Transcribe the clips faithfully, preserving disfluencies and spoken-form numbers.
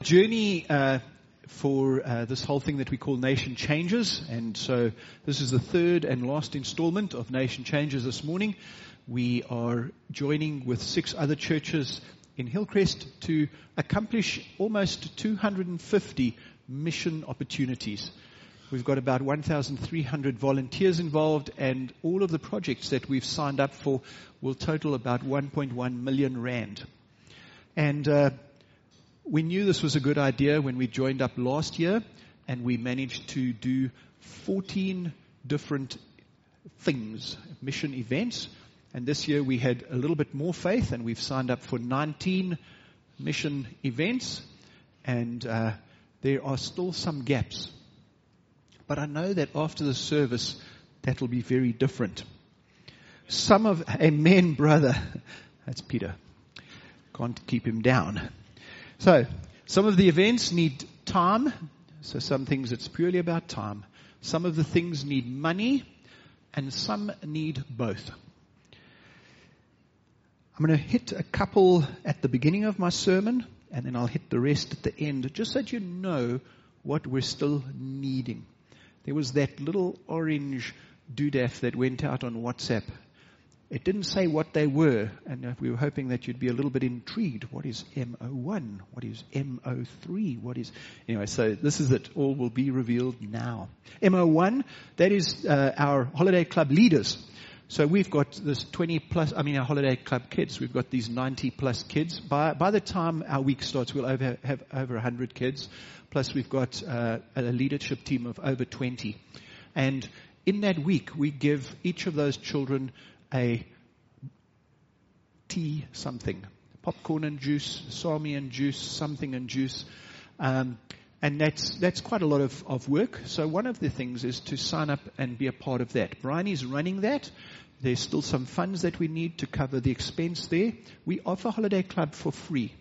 Journey uh, for uh, this whole thing that we call Nation Changes, and so this is the third and last installment of Nation Changes this morning. We are joining with six other churches in Hillcrest to accomplish almost two hundred fifty mission opportunities. We've got about one thousand three hundred volunteers involved, and all of the projects that we've signed up for will total about one point one million rand. And uh, we knew this was a good idea when we joined up last year, and we managed to do fourteen different things, mission events. And this year we had a little bit more faith, and we've signed up for nineteen mission events. And uh, there are still some gaps. But I know that after the service, that will be very different. Some of, amen, brother. That's Peter. Can't keep him down. So, some of the events need time. So some things it's purely about time. Some of the things need money, and some need both. I'm going to hit a couple at the beginning of my sermon, and then I'll hit the rest at the end, just so that you know what we're still needing. There was that little orange doodaf that went out on WhatsApp. It didn't say what they were, and we were hoping that you'd be a little bit intrigued. What is M O one? What is M O three? What is... Anyway, so this is it. All will be revealed now. M O one, that is uh, our holiday club leaders. So we've got this twenty plus, I mean our holiday club kids, we've got these ninety plus kids. By by the time our week starts, we'll over, have over one hundred kids. Plus we've got uh, a leadership team of over twenty. And in that week, we give each of those children a tea something. Popcorn and juice, sami and juice, something and juice. Um, and that's that's quite a lot of, of work. So one of the things is to sign up and be a part of that. Bryony's running that. There's still some funds that we need to cover the expense there. We offer Holiday Club for free.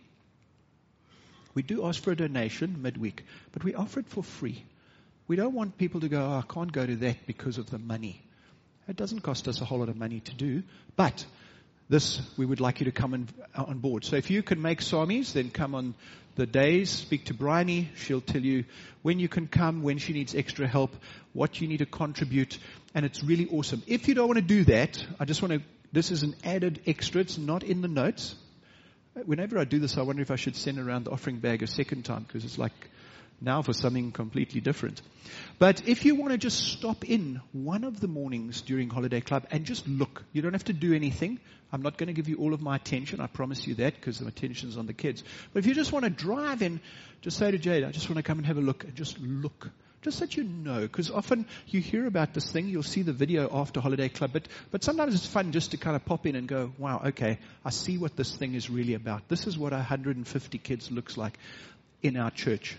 We do ask for a donation midweek, but we offer it for free. We don't want people to go, oh, I can't go to that because of the money. It doesn't cost us a whole lot of money to do, but this, we would like you to come in, uh, on board. So if you can make samis, then come on the days, speak to Bryony. She'll tell you when you can come, when she needs extra help, what you need to contribute, and it's really awesome. If you don't want to do that, I just want to, this is an added extra, it's not in the notes. Whenever I do this, I wonder if I should send around the offering bag a second time, because it's like now for something completely different. But if you want to just stop in one of the mornings during Holiday Club and just look, you don't have to do anything. I'm not going to give you all of my attention, I promise you that, because the attention's on the kids. But if you just want to drive in, just say to Jade, I just want to come and have a look, and just look. Just so that you know, because often you hear about this thing, you'll see the video after Holiday Club, but, but sometimes it's fun just to kind of pop in and go, wow, okay, I see what this thing is really about. This is what one hundred fifty kids looks like in our church.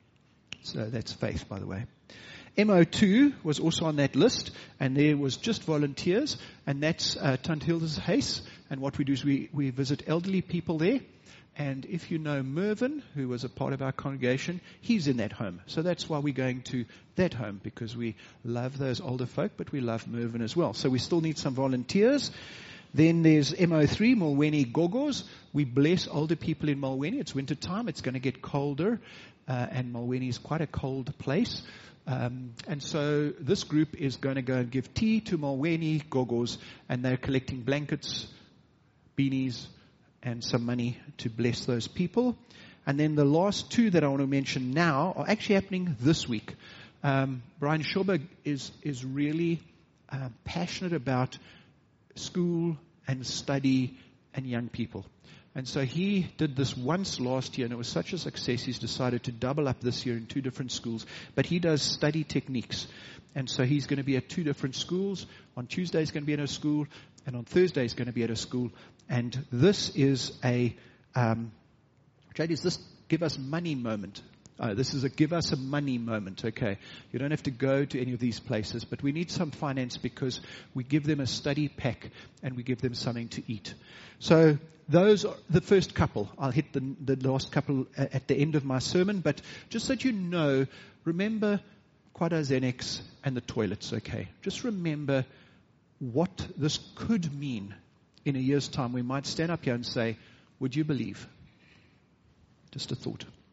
So that's faith, by the way. M O two was also on that list, and there was just volunteers, and that's uh, Tant Hilda's Huis. And what we do is we, we visit elderly people there. And if you know Mervyn, who was a part of our congregation, he's in that home. So that's why we're going to that home, because we love those older folk, but we love Mervyn as well. So we still need some volunteers. Then there's M O three, Mulweni Gogos. We bless older people in Mulweni. It's winter time. It's going to get colder. Uh, and Mulweni is quite a cold place. Um, and so this group is going to go and give tea to Mulweni Gogos. And they're collecting blankets, beanies, and some money to bless those people. And then the last two that I want to mention now are actually happening this week. Um, Brian Schauber is, is really uh, passionate about school and study and young people. And so he did this once last year, and it was such a success, he's decided to double up this year in two different schools. But he does study techniques. And so he's going to be at two different schools. On Tuesday he's going to be at a school, and on Thursday he's going to be at a school. And this is a, um, Jade, is this give us money moment? Uh, this is a give us a money moment, okay. You don't have to go to any of these places, but we need some finance because we give them a study pack and we give them something to eat. So those are the first couple. I'll hit the, the last couple at the end of my sermon, but just so that you know, remember Quada Xenex and the toilets, okay. Just remember what this could mean in a year's time. We might stand up here and say, would you believe? Just a thought.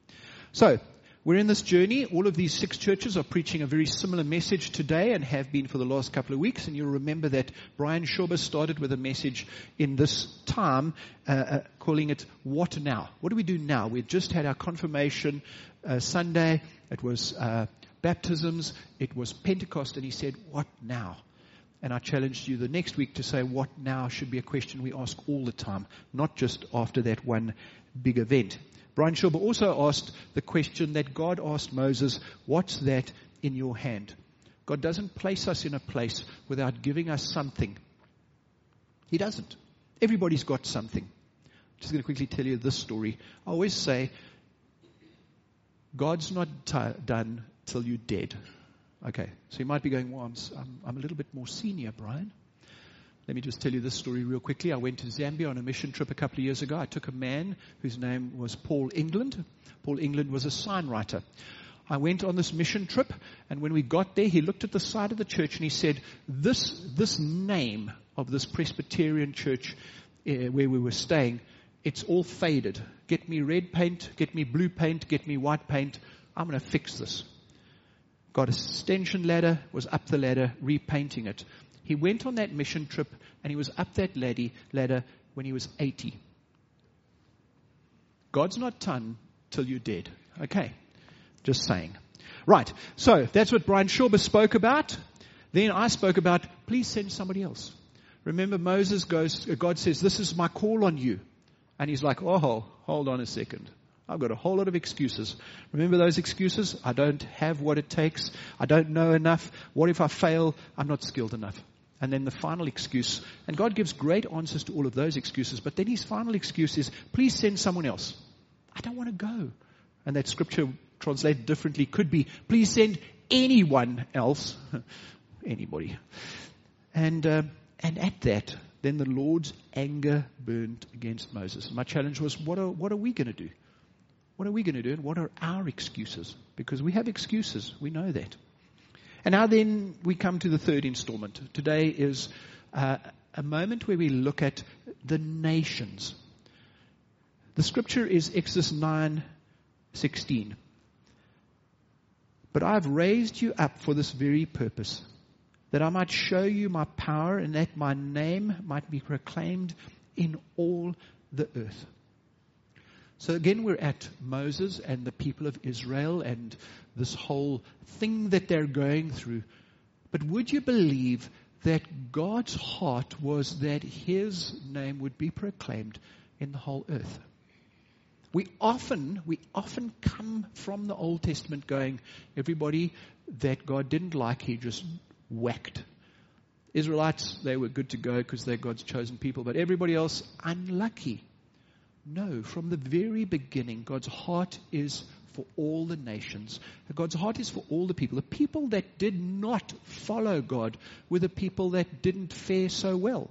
So, we're in this journey. All of these six churches are preaching a very similar message today and have been for the last couple of weeks. And you'll remember that Brian Schauber started with a message in this time uh, uh, calling it, What Now? What do we do now? We've just had our confirmation uh, Sunday. It was uh, baptisms. It was Pentecost. And he said, what now? And I challenged you the next week to say, what now should be a question we ask all the time, not just after that one big event. Brian Schauber also asked the question that God asked Moses, what's that in your hand? God doesn't place us in a place without giving us something. He doesn't. Everybody's got something. I'm just going to quickly tell you this story. I always say, God's not t- done till you're dead. Okay, so you might be going, well, I'm, I'm, I'm a little bit more senior, Brian. Let me just tell you this story real quickly. I went to Zambia on a mission trip a couple of years ago. I took a man whose name was Paul England. Paul England was a sign writer. I went on this mission trip, and when we got there, he looked at the side of the church and he said, this, this name of this Presbyterian church uh, where we were staying, it's all faded. Get me red paint, get me blue paint, get me white paint. I'm going to fix this. Got a extension ladder, was up the ladder, repainting it. He went on that mission trip and he was up that ladder when he was eighty. God's not done till you're dead. Okay, just saying. Right, so that's what Brian Schauber spoke about. Then I spoke about, please send somebody else. Remember Moses goes, God says, this is my call on you. And he's like, oh, hold on a second. I've got a whole lot of excuses. Remember those excuses? I don't have what it takes. I don't know enough. What if I fail? I'm not skilled enough. And then the final excuse, and God gives great answers to all of those excuses, but then his final excuse is, please send someone else. I don't want to go. And that scripture translated differently could be, please send anyone else. Anybody. And, uh, and at that, then the Lord's anger burned against Moses. And my challenge was, what are, what are we going to do? What are we going to do? And what are our excuses? Because we have excuses. We know that. And now then we come to the third installment. Today is uh, a moment where we look at the nations. The scripture is Exodus nine sixteen. But I've raised you up for this very purpose, that I might show you my power and that my name might be proclaimed in all the earth. So again, we're at Moses and the people of Israel and this whole thing that they're going through. But would you believe that God's heart was that his name would be proclaimed in the whole earth? We often, we often come from the Old Testament going, everybody that God didn't like, he just whacked. Israelites, they were good to go because they're God's chosen people, but everybody else, unlucky. No, from the very beginning, God's heart is for all the nations. God's heart is for all the people. The people that did not follow God were the people that didn't fare so well.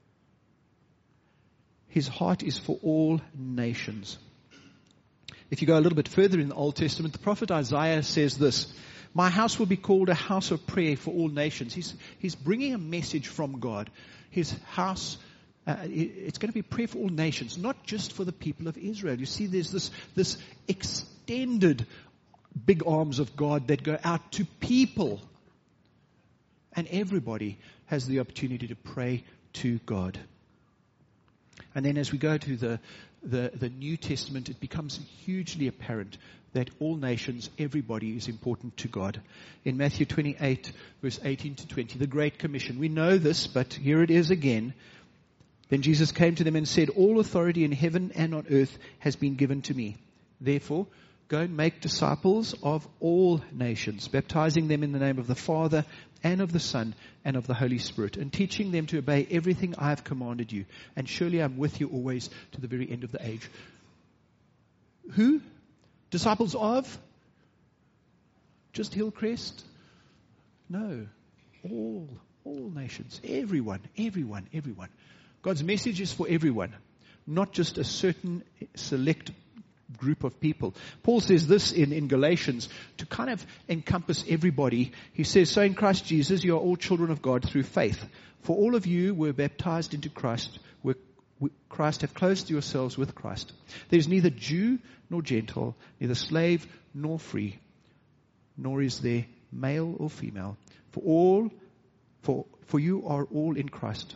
His heart is for all nations. If you go a little bit further in the Old Testament, the prophet Isaiah says this, my house will be called a house of prayer for all nations. He's, he's bringing a message from God. His house Uh, it's going to be prayer for all nations, not just for the people of Israel. You see, there's this, this extended big arms of God that go out to people. And everybody has the opportunity to pray to God. And then as we go to the, the, the New Testament, it becomes hugely apparent that all nations, everybody is important to God. In Matthew twenty-eight, verse eighteen to twenty, the Great Commission. We know this, but here it is again. Then Jesus came to them and said, all authority in heaven and on earth has been given to me. Therefore, go and make disciples of all nations, baptizing them in the name of the Father and of the Son and of the Holy Spirit, and teaching them to obey everything I have commanded you. And surely I'm with you always to the very end of the age. Who? Disciples of? Just Hillcrest? No. All. All nations. Everyone. Everyone. Everyone. God's message is for everyone, not just a certain select group of people. Paul says this in, in Galatians to kind of encompass everybody. He says, so in Christ Jesus, you are all children of God through faith. For all of you were baptized into Christ, were Christ, have clothed yourselves with Christ. There is neither Jew nor Gentile, neither slave nor free, nor is there male or female. For all, for, for you are all in Christ.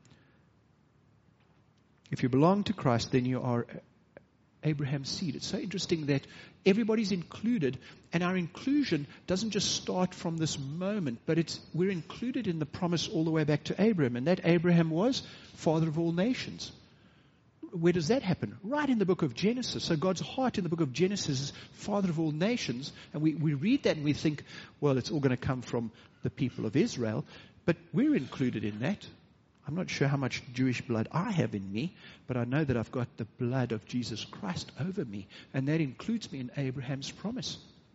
If you belong to Christ, then you are Abraham's seed. It's so interesting that everybody's included, and our inclusion doesn't just start from this moment, but it's we're included in the promise all the way back to Abraham, and that Abraham was father of all nations. Where does that happen? Right in the book of Genesis. So God's heart in the book of Genesis is father of all nations, and we, we read that and we think, well, it's all going to come from the people of Israel, but we're included in that. I'm not sure how much Jewish blood I have in me, but I know that I've got the blood of Jesus Christ over me, and that includes me in Abraham's promise.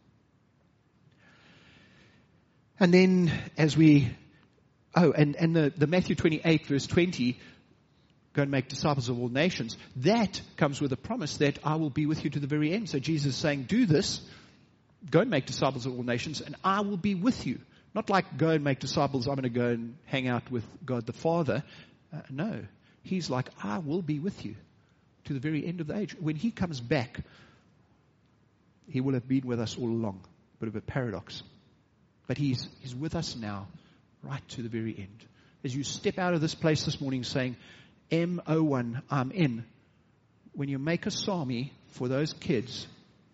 And then as we, oh, and, and the, the Matthew twenty-eight verse twenty, go and make disciples of all nations, that comes with a promise that I will be with you to the very end. So Jesus is saying, do this, go and make disciples of all nations, and I will be with you. Not like go and make disciples, I'm going to go and hang out with God the Father. Uh, no, he's like, I will be with you to the very end of the age. When he comes back, he will have been with us all along. Bit of a paradox. But he's, he's with us now, right to the very end. As you step out of this place this morning saying, M O one, I'm in. When you make a psalmy for those kids,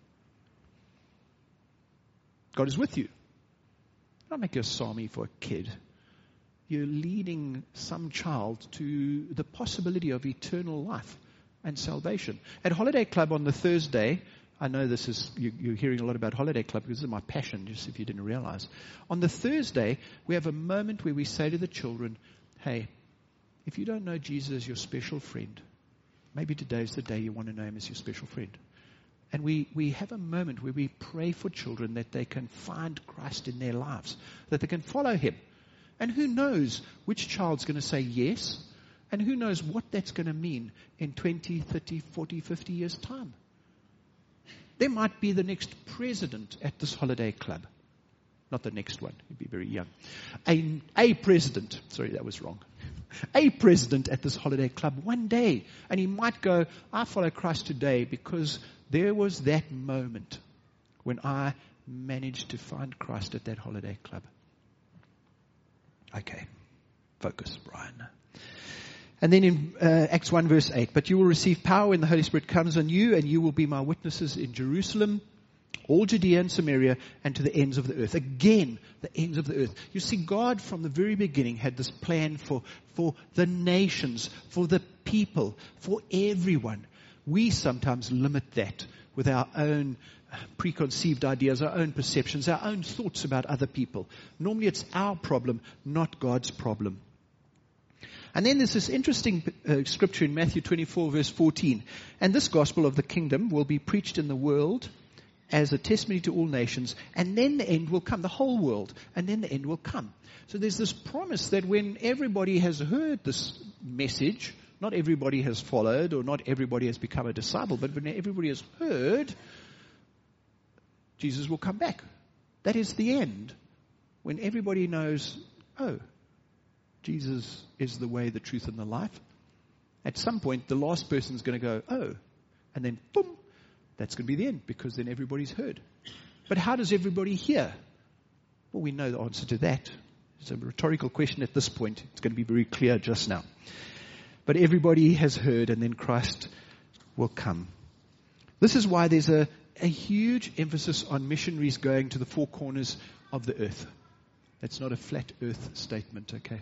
God is with you. Don't make a psalmy for a kid. You're leading some child to the possibility of eternal life and salvation. At Holiday Club on the Thursday, I know this is, you, you're hearing a lot about Holiday Club because this is my passion, just if you didn't realize. On the Thursday, we have a moment where we say to the children, hey, if you don't know Jesus as your special friend, maybe today's the day you want to know him as your special friend. And we, we have a moment where we pray for children that they can find Christ in their lives, that they can follow him. And who knows which child's going to say yes, and who knows what that's going to mean in twenty, thirty, forty, fifty years' time. There might be the next president at this Holiday Club. Not the next one, he'd be very young. A, a president, sorry, that was wrong. A president at this Holiday Club one day. And he might go, I follow Christ today because there was that moment when I managed to find Christ at that Holiday Club. Okay, focus, Brian. And then in uh, Acts one verse eight, but you will receive power when the Holy Spirit comes on you, and you will be my witnesses in Jerusalem, all Judea and Samaria, and to the ends of the earth. Again, the ends of the earth. You see, God from the very beginning had this plan for, for the nations, for the people, for everyone. We sometimes limit that with our own preconceived ideas, our own perceptions, our own thoughts about other people. Normally it's our problem, not God's problem. And then there's this interesting uh, scripture in Matthew twenty-four verse fourteen. And this gospel of the kingdom will be preached in the world as a testimony to all nations, and then the end will come, the whole world, and then the end will come. So there's this promise that when everybody has heard this message, not everybody has followed, or not everybody has become a disciple, but when everybody has heard, Jesus will come back. That is the end. When everybody knows, oh, Jesus is the way, the truth, and the life. At some point, the last person's going to go, oh, and then boom, that's going to be the end, because then everybody's heard. But how does everybody hear? Well, we know the answer to that. It's a rhetorical question at this point. It's going to be very clear just now. But everybody has heard, and then Christ will come. This is why there's a, a huge emphasis on missionaries going to the four corners of the earth. That's not a flat earth statement, okay?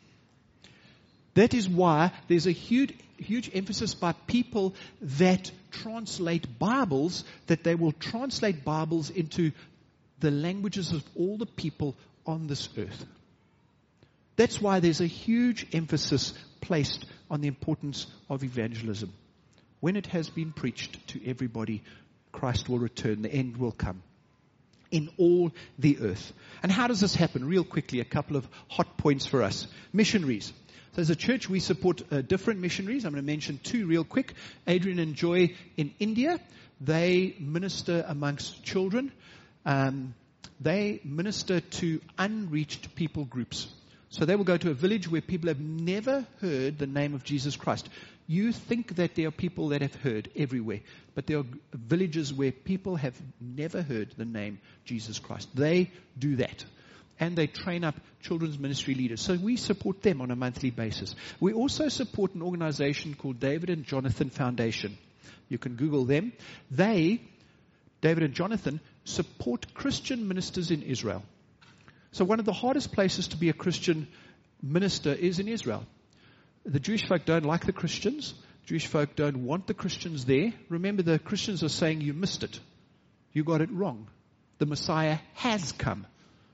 That is why there's a huge, huge emphasis by people that translate Bibles, that they will translate Bibles into the languages of all the people on this earth. That's why there's a huge emphasis placed on the importance of evangelism. When it has been preached to everybody, Christ will return, the end will come. In all the earth. And how does this happen? Real quickly, a couple of hot points for us. Missionaries. So as a church, we support uh, different missionaries. I'm going to mention two real quick. Adrian and Joy in India. They minister amongst children. Um, they minister to unreached people groups. So they will go to a village where people have never heard the name of Jesus Christ. You think that there are people that have heard everywhere, but there are villages where people have never heard the name Jesus Christ. They do that. And they train up children's ministry leaders. So we support them on a monthly basis. We also support an organization called David and Jonathan Foundation. You can Google them. They, David and Jonathan, support Christian ministers in Israel. So one of the hardest places to be a Christian minister is in Israel. The Jewish folk don't like the Christians. Jewish folk don't want the Christians there. Remember, the Christians are saying you missed it. You got it wrong. The Messiah has come.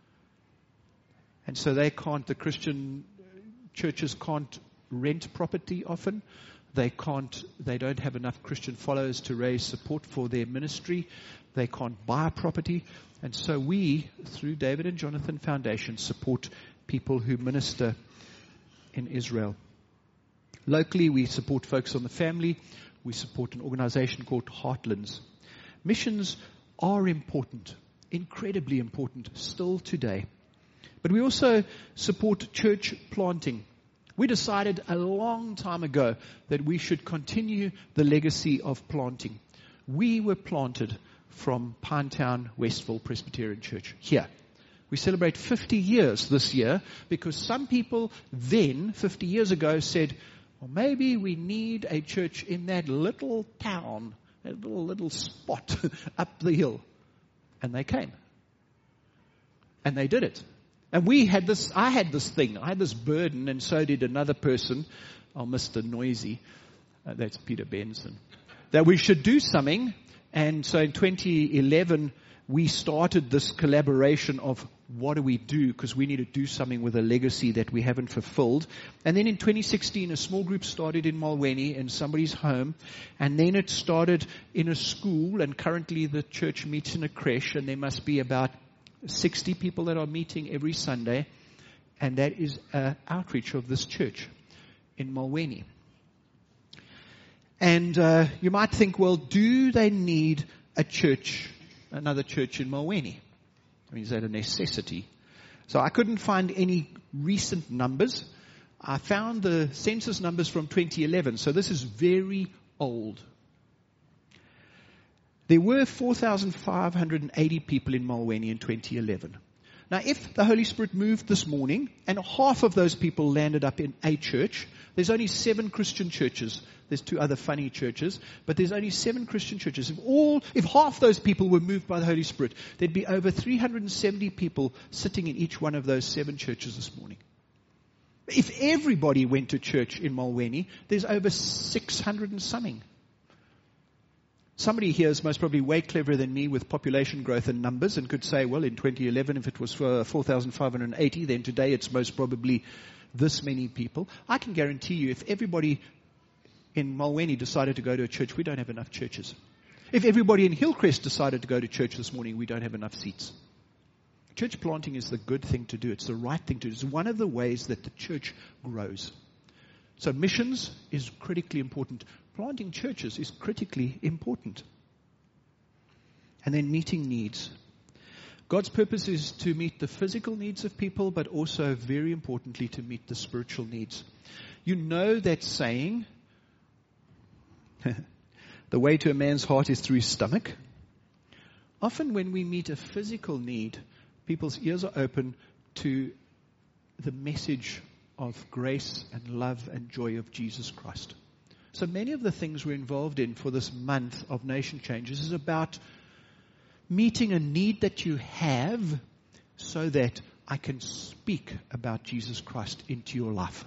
And so they can't, the Christian churches can't rent property often. They can't, they don't have enough Christian followers to raise support for their ministry. They can't buy property. And so we, through David and Jonathan Foundation, support people who minister in Israel. Locally, we support Focus on the Family. We support an organization called Heartlands. Missions are important, incredibly important, still today. But we also support church planting. We decided a long time ago that we should continue the legacy of planting. We were planted from Pinetown Westville Presbyterian Church here. We celebrate fifty years this year because some people then, fifty years ago, said, well, maybe we need a church in that little town, that little, little spot up the hill. And they came. And they did it. And we had this, I had this thing, I had this burden, and so did another person, oh, Mister Noisy, uh, that's Peter Benson, that we should do something. And so in twenty eleven, we started this collaboration of what do we do, because we need to do something with a legacy that we haven't fulfilled. And then in twenty sixteen, a small group started in Mulwaney in somebody's home, and then it started in a school, and currently the church meets in a creche, and there must be about sixty people that are meeting every Sunday, and that is an outreach of this church in Mulwaney. And uh, you might think, well, do they need a church, another church in Mulwaney? I mean, is that a necessity? So I couldn't find any recent numbers. I found the census numbers from twenty eleven, so this is very old. There were four thousand five hundred eighty people in Mulwaney in twenty eleven. Now, if the Holy Spirit moved this morning and half of those people landed up in a church, there's only seven Christian churches. There's two other funny churches, but there's only seven Christian churches. If all, if half those people were moved by the Holy Spirit, there'd be over three hundred seventy people sitting in each one of those seven churches this morning. If everybody went to church in Mulwaney, there's over six hundred and something. Somebody here is most probably way cleverer than me with population growth and numbers and could say, well, in twenty eleven, if it was for four thousand five hundred eighty, then today it's most probably this many people. I can guarantee you, if everybody in Mulwaney decided to go to a church, we don't have enough churches. If everybody in Hillcrest decided to go to church this morning, we don't have enough seats. Church planting is the good thing to do. It's the right thing to do. It's one of the ways that the church grows. So missions is critically important. Planting churches is critically important. And then meeting needs. God's purpose is to meet the physical needs of people, but also, very importantly, to meet the spiritual needs. You know that saying, the way to a man's heart is through his stomach. Often when we meet a physical need, people's ears are open to the message of grace and love and joy of Jesus Christ. So many of the things we're involved in for this month of Nation Changes is about meeting a need that you have so that I can speak about Jesus Christ into your life.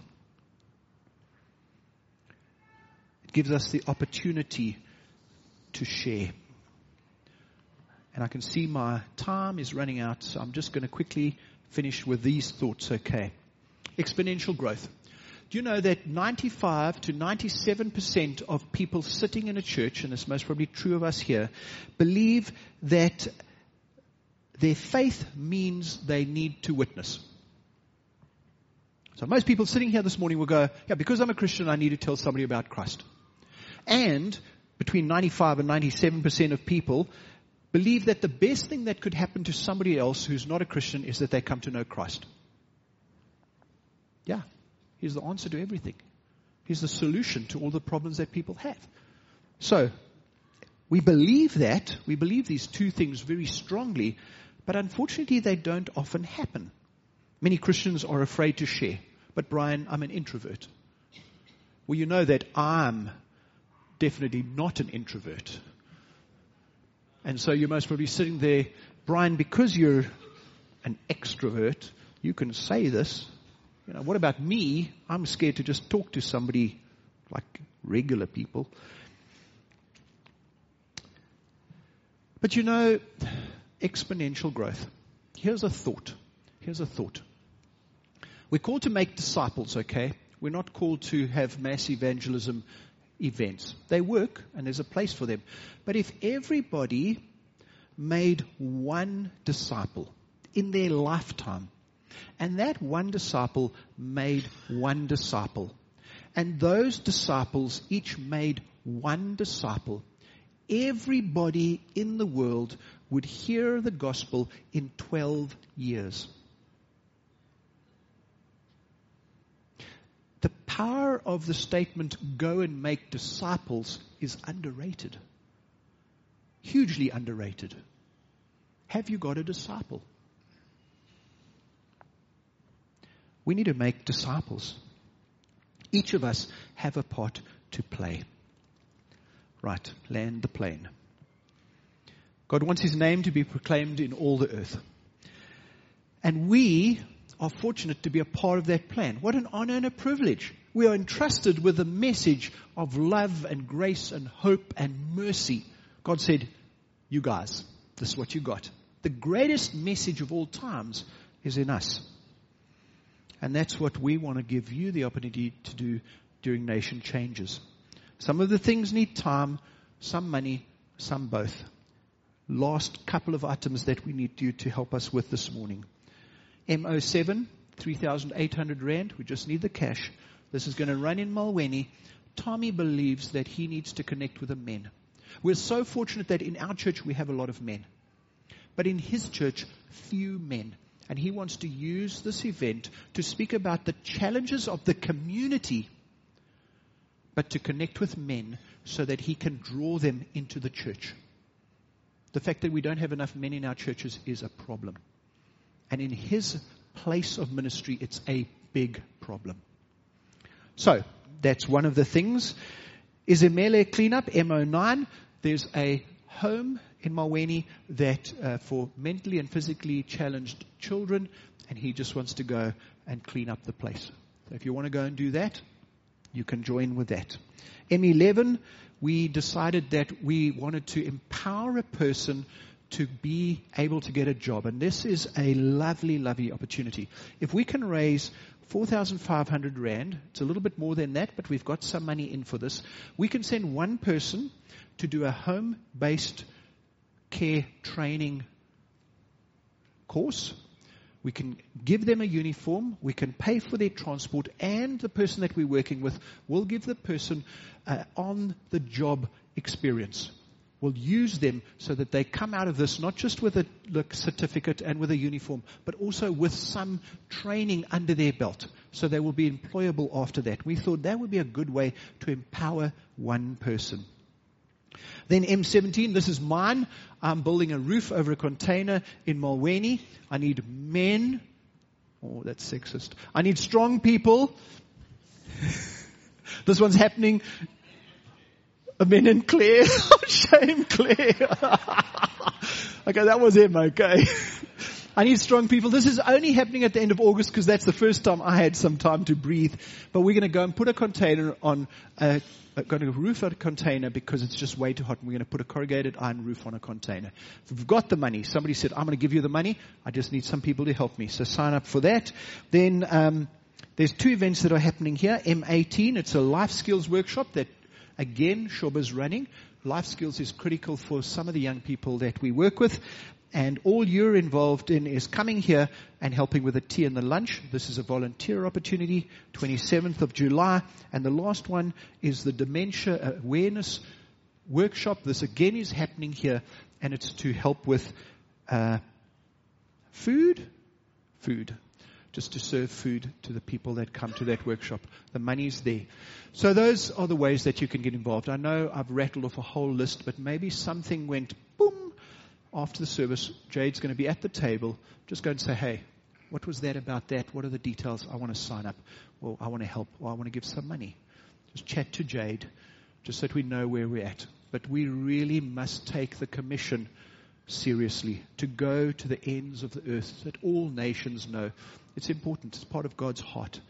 It gives us the opportunity to share. And I can see my time is running out, so I'm just going to quickly finish with these thoughts, okay? Exponential growth. Do you know that ninety-five to ninety-seven percent of people sitting in a church, and it's most probably true of us here, believe that their faith means they need to witness. So most people sitting here this morning will go, yeah, because I'm a Christian, I need to tell somebody about Christ. And between ninety-five and ninety-seven percent of people believe that the best thing that could happen to somebody else who's not a Christian is that they come to know Christ. Yeah, here's the answer to everything. He's the solution to all the problems that people have. So, we believe that. We believe these two things very strongly, but unfortunately they don't often happen. Many Christians are afraid to share. But Brian, I'm an introvert. Well, you know that I'm definitely not an introvert. And so you're most probably sitting there, Brian, because you're an extrovert, you can say this. You know, what about me? I'm scared to just talk to somebody like regular people. But you know, exponential growth. Here's a thought. Here's a thought. We're called to make disciples, okay? We're not called to have mass evangelism events. They work, and there's a place for them. But if everybody made one disciple in their lifetime, and that one disciple made one disciple, and those disciples each made one disciple, everybody in the world would hear the gospel in twelve years. The power of the statement, go and make disciples, is underrated. Hugely underrated. Have you got a disciple? We need to make disciples. Each of us have a part to play. Right, land the plane. God wants His name to be proclaimed in all the earth. And we are fortunate to be a part of that plan. What an honor and a privilege. We are entrusted with a message of love and grace and hope and mercy. God said, you guys, this is what you got. The greatest message of all times is in us. And that's what we want to give you the opportunity to do during Nation Changes. Some of the things need time, some money, some both. Last couple of items that we need you to help us with this morning. M O seven, three thousand eight hundred rand. We just need the cash. This is going to run in Mulwani. Tommy believes that he needs to connect with the men. We're so fortunate that in our church we have a lot of men. But in his church, few men. And he wants to use this event to speak about the challenges of the community, but to connect with men so that he can draw them into the church. The fact that we don't have enough men in our churches is a problem. And in his place of ministry, it's a big problem. So, that's one of the things. Izemele Cleanup, M O nine. There's a home in Mulwani that uh, for mentally and physically challenged children, and he just wants to go and clean up the place. So if you want to go and do that, you can join with that. M eleven, we decided that we wanted to empower a person to be able to get a job. And this is a lovely, lovely opportunity. If we can raise four thousand five hundred rand, it's a little bit more than that, but we've got some money in for this. We can send one person to do a home-based care training course. We can give them a uniform. We can pay for their transport, and the person that we're working with will give the person uh, on-the-job experience. We'll use them so that they come out of this not just with a look, certificate and with a uniform, but also with some training under their belt, so they will be employable after that. We thought that would be a good way to empower one person. Then M seventeen, this is mine. I'm building a roof over a container in Mulwani. I need men. Oh, that's sexist. I need strong people. This one's happening. Men and Claire. Shame, Claire. Okay, that was him, okay. I need strong people. This is only happening at the end of August because that's the first time I had some time to breathe. But we're going to go and put a container on a going to roof out a container because it's just way too hot. And we're going to put a corrugated iron roof on a container. If we've got the money, somebody said, I'm going to give you the money. I just need some people to help me. So sign up for that. Then um, there's two events that are happening here. M eighteen, it's a life skills workshop that, again, Shoba's running. Life skills is critical for some of the young people that we work with. And all you're involved in is coming here and helping with the tea and the lunch. This is a volunteer opportunity, twenty-seventh of July. And the last one is the dementia awareness workshop. This again is happening here, and it's to help with uh, food, food, just to serve food to the people that come to that workshop. The money's there. So those are the ways that you can get involved. I know I've rattled off a whole list, but maybe something went boom after the service. Jade's going to be at the table. Just go and say, hey, what was that about that? What are the details? I want to sign up. Or I want to help. Or I want to give some money. Just chat to Jade, just so that we know where we're at. But we really must take the commission seriously, to go to the ends of the earth, so that all nations know. It's important. It's part of God's heart.